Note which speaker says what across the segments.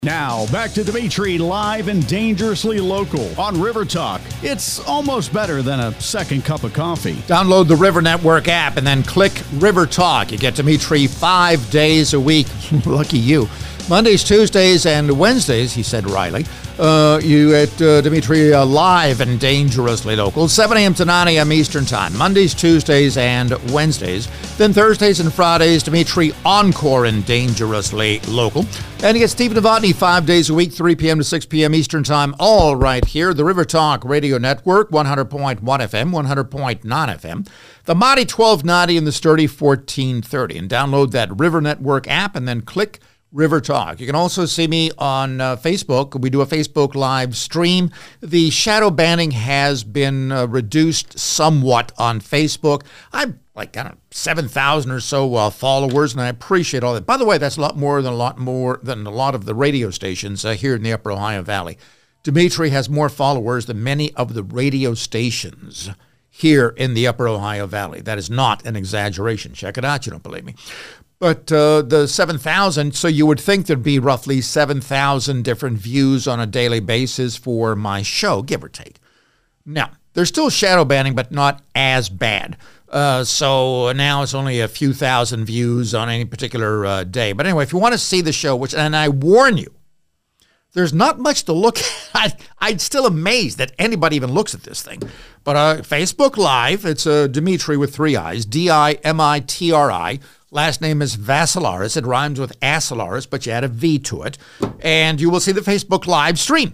Speaker 1: Now, back to Dimitri live and dangerously local on River Talk. It's almost better than a second cup of coffee.
Speaker 2: Download the River Network app and then click River Talk. You get Dimitri 5 days a week. Lucky you. Mondays, Tuesdays, and Wednesdays, he said Riley. You get Dimitri live and dangerously local, 7 a.m. to 9 a.m. Eastern Time, Mondays, Tuesdays, and Wednesdays. Then Thursdays and Fridays, Dimitri Encore and dangerously local. And you get Steve Novotny 5 days a week, 3 p.m. to 6 p.m. Eastern Time, all right here. The River Talk Radio Network, 100.1 FM, 100.9 FM. The Mighty 1290 and the Sturdy 1430. And download that River Network app and then click River Talk. You can also see me on Facebook. We do a Facebook live stream. The shadow banning has been reduced somewhat on Facebook. I'm like, 7,000 or so followers, and I appreciate all that. By the way, that's a lot more than a lot of the radio stations here in the Upper Ohio Valley. Dimitri has more followers than many of the radio stations here in the Upper Ohio Valley. That is not an exaggeration. Check it out. You don't believe me. But the 7,000, so you would think there'd be roughly 7,000 different views on a daily basis for my show, give or take. Now, there's still shadow banning, but not as bad. So now it's only a few thousand views on any particular day. But anyway, if you want to see the show, and I warn you, there's not much to look at. I'm still amazed that anybody even looks at this thing. But Facebook Live, it's Dimitri with 3 I's, Dimitri. Last name is Vassilaris. It rhymes with Asilaris, but you add a V to it. And you will see the Facebook Live stream.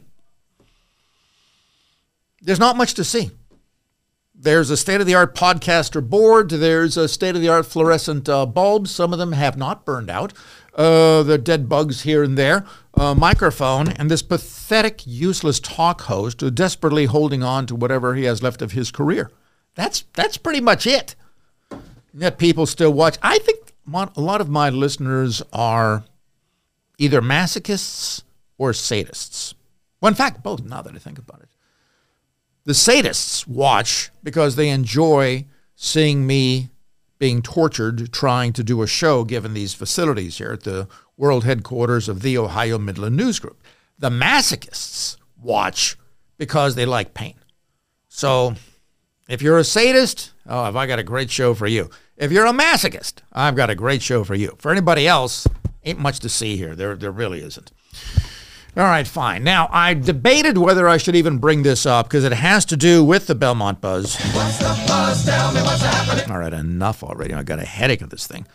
Speaker 2: There's not much to see. There's a state-of-the-art podcaster board. There's a state-of-the-art fluorescent bulbs. Some of them have not burned out. The dead bugs here and there. Microphone. And this pathetic, useless talk host who desperately holding on to whatever he has left of his career. That's pretty much it. Yet people still watch. I think a lot of my listeners are either masochists or sadists. Well, in fact, both, now that I think about it. The sadists watch because they enjoy seeing me being tortured trying to do a show given these facilities here at the world headquarters of the Ohio Midland News Group. The masochists watch because they like pain. So if you're a sadist, have I got a great show for you. If you're a masochist, I've got a great show for you. For anybody else, ain't much to see here. There really isn't. All right, fine. Now, I debated whether I should even bring this up because it has to do with the Belmont Buzz. What's the buzz? Tell me what's happening. All right, enough already. I got a headache of this thing.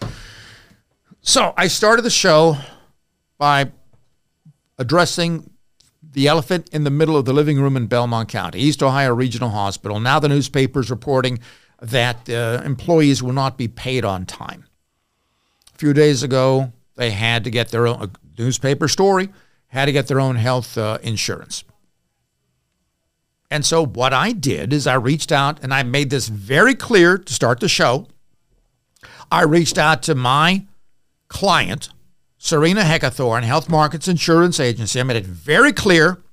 Speaker 2: So I started the show by addressing the elephant in the middle of the living room in Belmont County, East Ohio Regional Hospital. Now the newspaper's reporting that employees will not be paid on time. A few days ago, they had to get their own newspaper story, had to get their own health insurance. And so what I did is I reached out, and I made this very clear to start the show. I reached out to my client, Serena Heckathorn, Health Markets Insurance Agency. I made it very clear.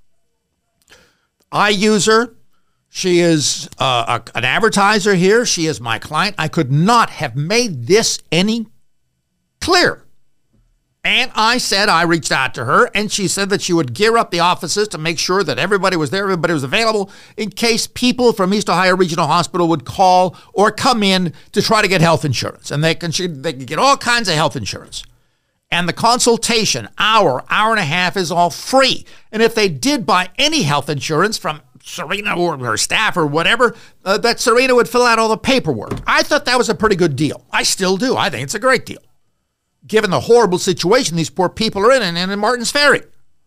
Speaker 2: I use her. She is an advertiser here. She is my client. I could not have made this any clearer. And I said I reached out to her, and she said that she would gear up the offices to make sure that everybody was there, everybody was available, in case people from East Ohio Regional Hospital would call or come in to try to get health insurance. And they can get all kinds of health insurance. And the consultation, hour and a half, is all free. And if they did buy any health insurance from Serena or her staff or whatever, that Serena would fill out all the paperwork. I thought that was a pretty good deal. I still do. I think it's a great deal, given the horrible situation these poor people are in Martins Ferry.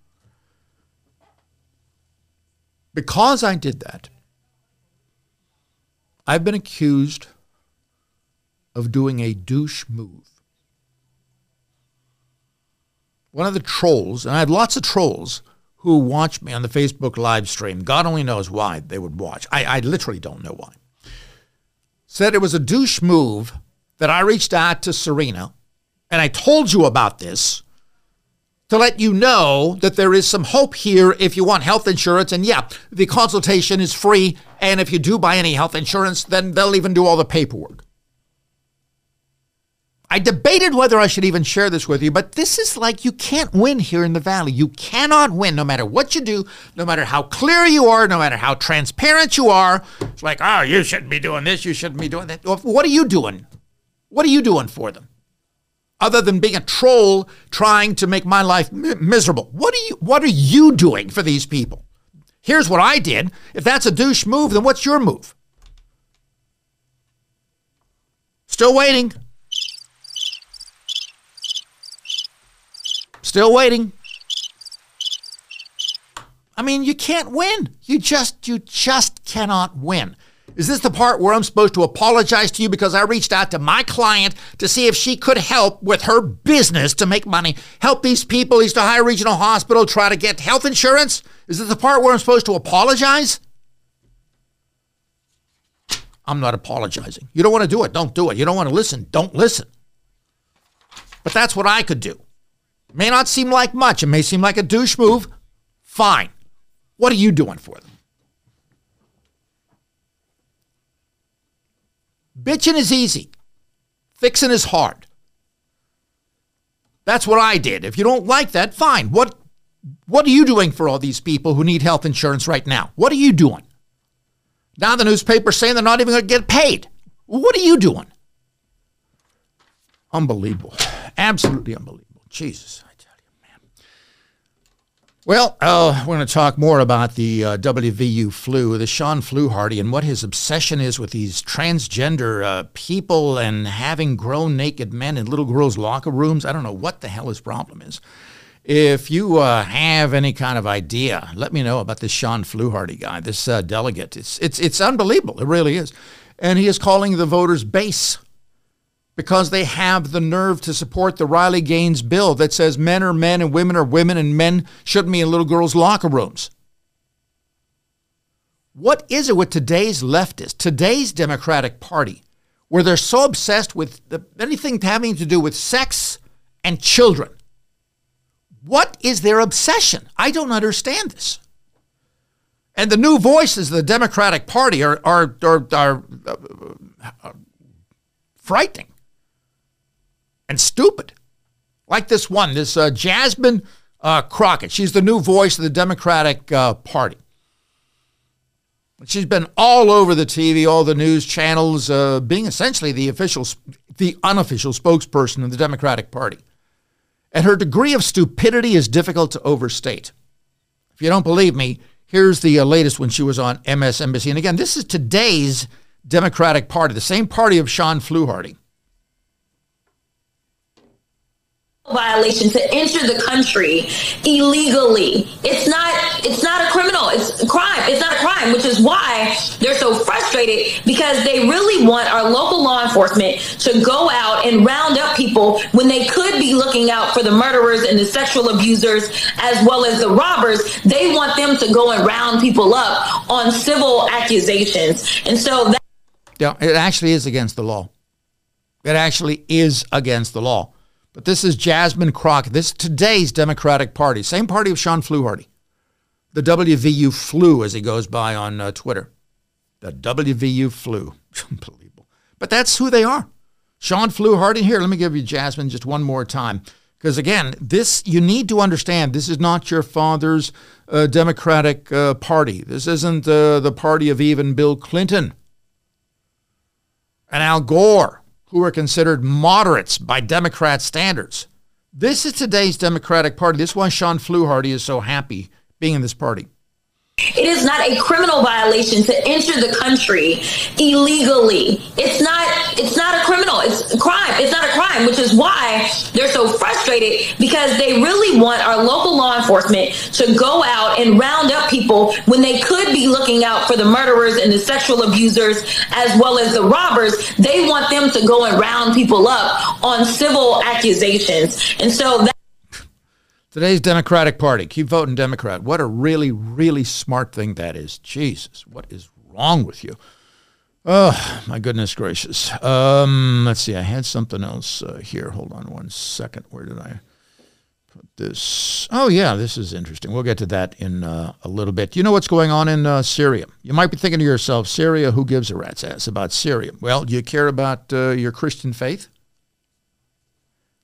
Speaker 2: Because I did that, I've been accused of doing a douche move. One of the trolls, and I have lots of trolls who watch me on the Facebook live stream. God only knows why they would watch. I literally don't know why. Said it was a douche move that I reached out to Serena, and I told you about this to let you know that there is some hope here if you want health insurance. And yeah, the consultation is free. And if you do buy any health insurance, then they'll even do all the paperwork. I debated whether I should even share this with you, but this is like you can't win here in the Valley. You cannot win no matter what you do, no matter how clear you are, no matter how transparent you are. It's like, oh, you shouldn't be doing this, you shouldn't be doing that. What are you doing? What are you doing for them? Other than being a troll trying to make my life miserable. What are you doing for these people? Here's what I did. If that's a douche move, then what's your move? Still waiting. Still waiting. I mean, you can't win. You just cannot win. Is this the part where I'm supposed to apologize to you because I reached out to my client to see if she could help with her business to make money, help these people, East Ohio Regional Hospital, try to get health insurance? Is this the part where I'm supposed to apologize? I'm not apologizing. You don't want to do it, don't do it. You don't want to listen, don't listen. But that's what I could do. It may not seem like much. It may seem like a douche move. Fine. What are you doing for them? Bitching is easy. Fixing is hard. That's what I did. If you don't like that, fine. What are you doing for all these people who need health insurance right now? What are you doing? Now the newspaper's saying they're not even going to get paid. What are you doing? Unbelievable. Absolutely unbelievable. Jesus, I tell you, man. Well, we're going to talk more about the WVU flu, the Sean Fluharty, and what his obsession is with these transgender people and having grown naked men in little girls' locker rooms. I don't know what the hell his problem is. If you have any kind of idea, let me know about this Sean Fluharty guy, this delegate. It's unbelievable. It really is. And he is calling the voters base because they have the nerve to support the Riley Gaines bill that says men are men and women are women and men shouldn't be in little girls' locker rooms. What is it with today's leftists, today's Democratic Party, where they're so obsessed with anything having to do with sex and children? What is their obsession? I don't understand this. And the new voices of the Democratic Party are frightening and stupid. Like this one, this Jasmine Crockett. She's the new voice of the Democratic Party. She's been all over the TV, all the news channels, being essentially the unofficial spokesperson of the Democratic Party. And her degree of stupidity is difficult to overstate. If you don't believe me, here's the latest when she was on MSNBC. And again, this is today's Democratic Party, the same party of Sean Fluharty.
Speaker 3: Violation to enter the country illegally. It's not a criminal. It's a crime. It's not a crime, which is why they're so frustrated, because they really want our local law enforcement to go out and round up people when they could be looking out for the murderers and the sexual abusers as well as the robbers. They want them to go and round people up on civil accusations. And so
Speaker 2: yeah, it actually is against the law. It actually is against the law. But this is Jasmine Crockett. This is today's Democratic Party. Same party of Sean Fluharty. The WVU flu, as he goes by on Twitter. The WVU flu. Unbelievable. But that's who they are. Sean Fluharty. Here, let me give you Jasmine just one more time. Because again, this, you need to understand, this is not your father's Democratic Party. This isn't the party of even Bill Clinton and Al Gore, who are considered moderates by Democrat standards. This is today's Democratic Party. This is why Sean Fluharty is so happy being in this party.
Speaker 3: it is not a criminal violation to enter the country illegally. It's not a criminal. It's a crime. It's not a crime, which is why they're so frustrated, because they really want our local law enforcement to go out and round up people when they could be looking out for the murderers and the sexual abusers as well as the robbers. They want them to go and round people up on civil accusations. And so
Speaker 2: today's Democratic Party. Keep voting Democrat. What a really, really smart thing that is. Jesus, what is wrong with you? Oh, my goodness gracious. Let's see. I had something else here. Hold on one second. Where did I put this? Oh, yeah, this is interesting. We'll get to that in a little bit. You know what's going on in Syria? You might be thinking to yourself, Syria, who gives a rat's ass about Syria? Well, do you care about your Christian faith?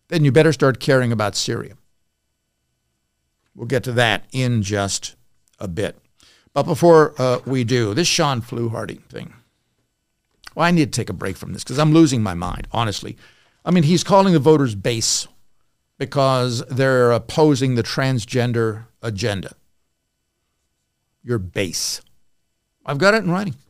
Speaker 2: then you better start caring about Syria. We'll get to that in just a bit. But before we do, this Sean Fluharty thing. Well, I need to take a break from this because I'm losing my mind, honestly. I mean, he's calling the voters base because they're opposing the transgender agenda. You're base. I've got it in writing.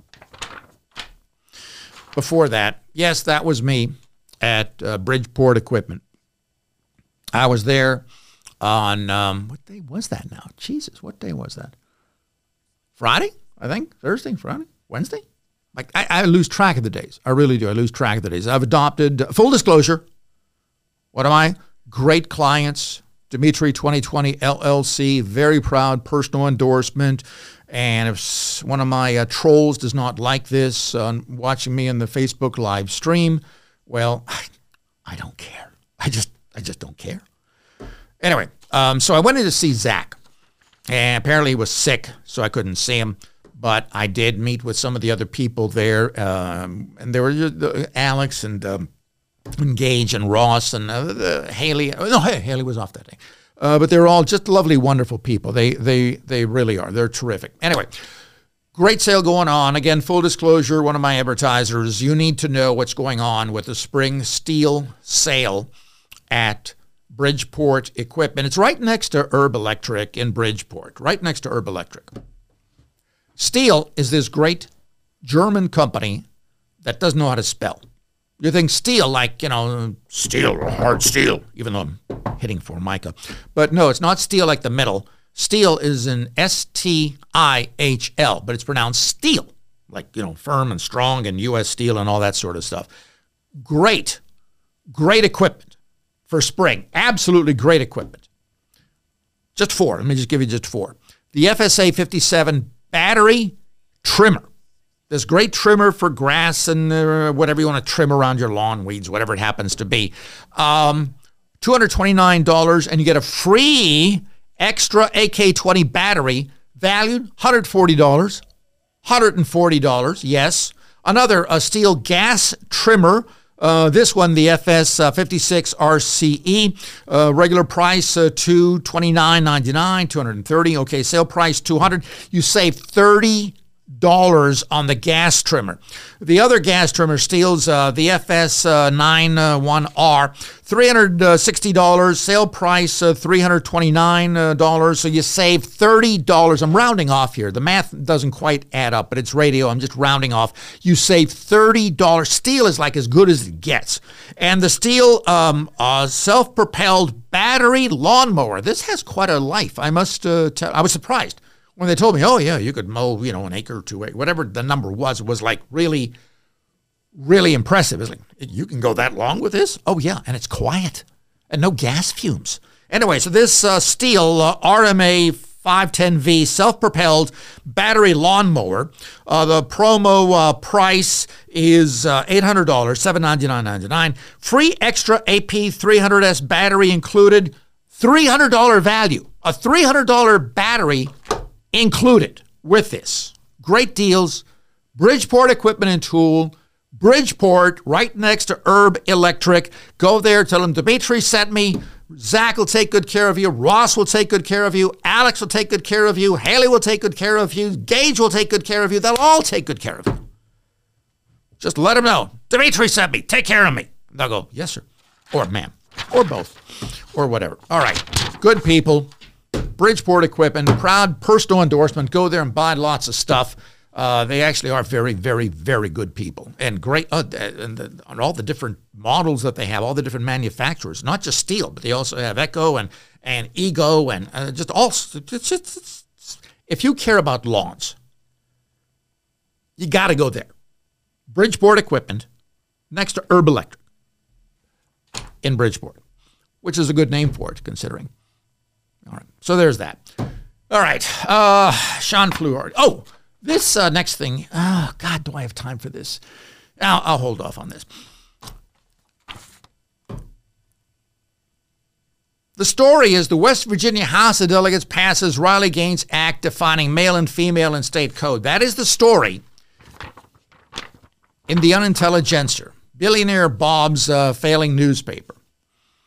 Speaker 2: Before that, yes, that was me at Bridgeport Equipment. I was there on, what day was that now? Jesus, what day was that? Friday, I think? Thursday, Friday, Wednesday? Like, I lose track of the days. I really do. I lose track of the days. I've adopted, full disclosure, what am I? Great clients, Dimitri 2020 LLC, very proud personal endorsement. And if one of my trolls does not like this, watching me on the Facebook live stream, well, I don't care. I just don't care. Anyway, so I went in to see Zach. And apparently he was sick, so I couldn't see him. But I did meet with some of the other people there. And there were Alex and Gage and Ross and Haley. No, Haley was off that day. But they're all just lovely, wonderful people. They really are. They're terrific. Anyway, great sale going on. Again, full disclosure, one of my advertisers, you need to know what's going on with the spring steel sale at Bridgeport Equipment. It's right next to Herb Electric in Bridgeport, right next to Herb Electric. Steel is this great German company that doesn't know how to spell. You think steel, like, steel, hard steel, even though I'm hitting Formica. But no, it's not steel like the metal. Steel is an S-T-I-H-L, but it's pronounced steel, like, firm and strong and U.S. Steel and all that sort of stuff. Great equipment for spring. Absolutely great equipment. Just four. Let me just give you just four. The FSA 57 battery trimmer. This great trimmer for grass and whatever you want to trim around your lawn, weeds, whatever it happens to be. $229, and you get a free extra AK-20 battery valued $140. $140, yes. Another steel gas trimmer. This one, the FS56 RCE, regular price $229.99, $230. Okay, sale price $200. You save $30 on the gas trimmer. The other gas trimmer steals the FS91R, $360, sale price $329, so you save $30. I'm rounding off here. The math doesn't quite add up, but it's radio. I'm just rounding off. You save $30. Steel is like as good as it gets. And the steel self-propelled battery lawnmower. This has quite a life. I must tell. I was surprised when they told me, oh, yeah, you could mow, an acre or two, whatever the number was like really, really impressive. It's like, you can go that long with this? Oh, yeah, and it's quiet and no gas fumes. Anyway, so this steel RMA 510V self-propelled battery lawnmower, the promo price is $800, $799.99. Free extra AP 300S battery included, $300 value. A $300 battery included with this. Great deals. Bridgeport Equipment and Tool. Bridgeport, right next to Herb Electric. Go there, tell them Dimitri sent me. Zach will take good care of you. Ross will take good care of you. Alex will take good care of you. Haley will take good care of you. Gage will take good care of you. They'll all take good care of you. Just let them know. Dimitri sent me. Take care of me. They'll go, yes, sir. Or ma'am. Or both. Or whatever. All right. Good people. Bridgeport Equipment, proud personal endorsement. Go there and buy lots of stuff. They actually are very, very, very good people and great. And all the different models that they have, all the different manufacturers, not just steel, but they also have Echo and Ego and just all. If you care about lawns, you got to go there. Bridgeport Equipment, next to Herb Electric in Bridgeport, which is a good name for it, considering. All right, so there's that. All right, Sean Fluharty. Oh, this next thing. Oh, God, do I have time for this? I'll hold off on this. The story is the West Virginia House of Delegates passes Riley Gaines Act defining male and female in state code. That is the story in the Unintelligencer, billionaire Bob's failing newspaper.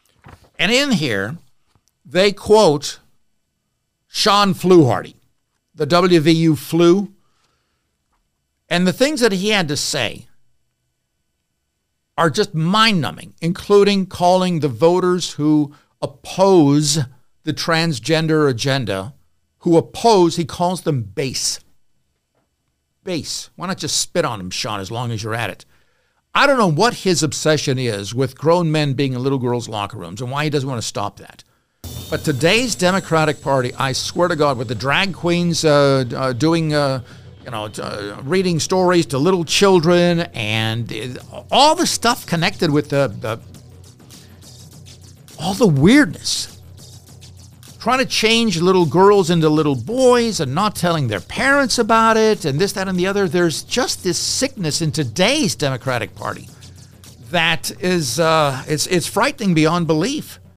Speaker 2: And in here, they quote Sean Fluharty, the WVU Flu, and the things that he had to say are just mind-numbing, including calling the voters who oppose the transgender agenda, he calls them base. Base. Why not just spit on them, Sean, as long as you're at it? I don't know what his obsession is with grown men being in little girls' locker rooms and why he doesn't want to stop that. But today's Democratic Party, I swear to God, with the drag queens doing, reading stories to little children and all the stuff connected with all the weirdness. Trying to change little girls into little boys and not telling their parents about it and this, that, and the other. There's just this sickness in today's Democratic Party that is it's frightening beyond belief.